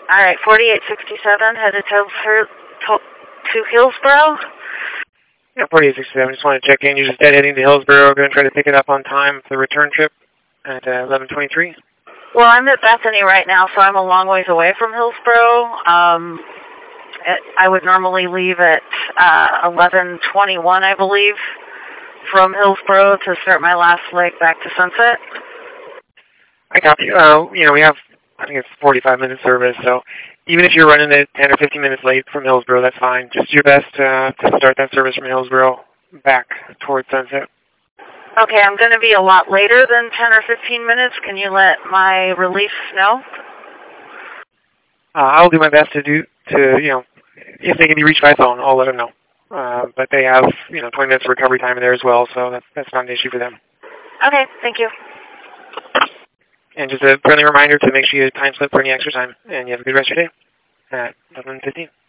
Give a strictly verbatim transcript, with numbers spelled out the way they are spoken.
All right, forty-eight sixty-seven, headed to, to, to Hillsboro. Yeah, forty-eight sixty-seven, just want to check in. You're just dead heading to Hillsboro. Going to try to pick it up on time for the return trip at uh, eleven twenty-three. Well, I'm at Bethany right now, so I'm a long ways away from Hillsboro. Um, it, I would normally leave at uh, eleven twenty-one, I believe, from Hillsboro to start my last leg back to Sunset. I copy. Uh, you know, we have, I think it's forty-five minute service, so even if you're running it ten or fifteen minutes late from Hillsboro, that's fine. Just do your best uh, to start that service from Hillsboro back towards Sunset. Okay, I'm going to be a lot later than ten or fifteen minutes. Can you let my relief know? Uh, I'll do my best to do, to, you know, if they can be reached by phone, I'll let them know. Uh, but they have, you know, twenty minutes of recovery time in there as well, so that's, that's not an issue for them. Okay, thank you. And just a friendly reminder to make sure you time slip for any extra time, and you have a good rest of your day at eleven fifteen.